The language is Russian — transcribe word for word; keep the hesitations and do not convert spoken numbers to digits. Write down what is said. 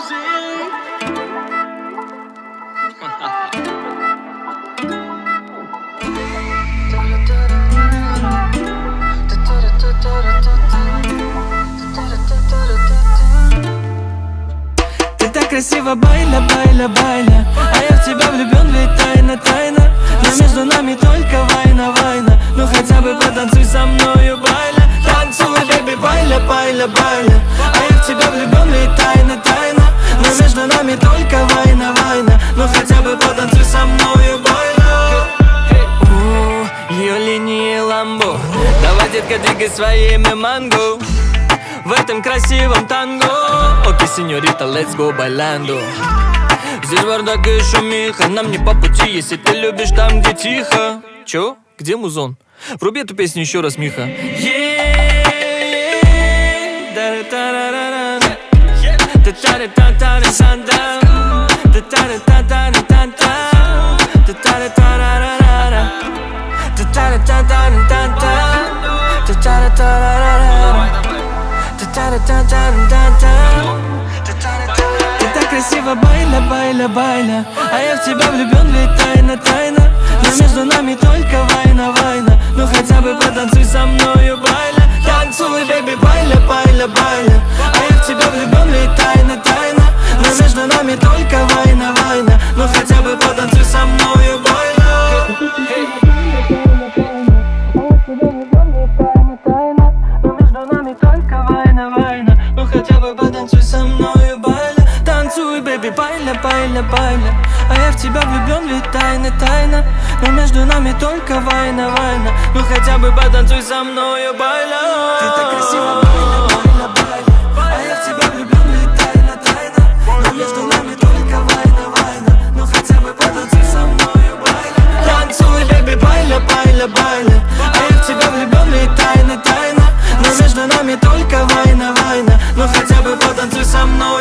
Ты так красиво, байля, байля, байля, а я в тебя влюблен, ведь тайна, тайна. Но между нами только война, война. Ну хотя бы потанцуй со мною, байля. Танцуй, бэби, байля, байля, байля, а я в тебя влюблен, ведь тайна, тайна. Но между нами только война, война. Ну хотя бы потанцуй со мною, байля. Ее линии ламбо, давай, детка, двигай своими манго в этом красивом танго. Окей, сеньорита, let's go bailando. Здесь бардак и шумиха, нам не по пути, если ты любишь там, где тихо. Чё? Где музон? Вруби эту песню еще раз, Миха. Ты так красиво, байля, байля, байля, а я в тебя влюблен, ведь тайна, тайна. Но между нами только война, война. Ну хотя бы потанцуй со мною, байля. Танцуй, бэби, байля, байля, байля, а я в тебя влюблен, ведь тайна, тайна. Но между нами только война, война. Ну хотя бы потанцуй со мною, байля. Хотя бы потанцуй со мною, байля. Танцуй, бэби, байля, байля, байля, а я в тебя влюблен, ведь тайна, тайна. Но между нами только война, война. Ну хотя бы потанцуй со мною, байля. Ты так красиво, байля, байля, байля, а я в тебя влюблен, ведь тайна, тайна. Но между нами только война, война. Ну хотя бы потанцуй со мною, байля. Танцуй, бэби, байля, байля, байля, а я в тебя влюблен, ведь тайна, тайна. Но между нами только война, война. Ну хотя бы потанцуй со мной.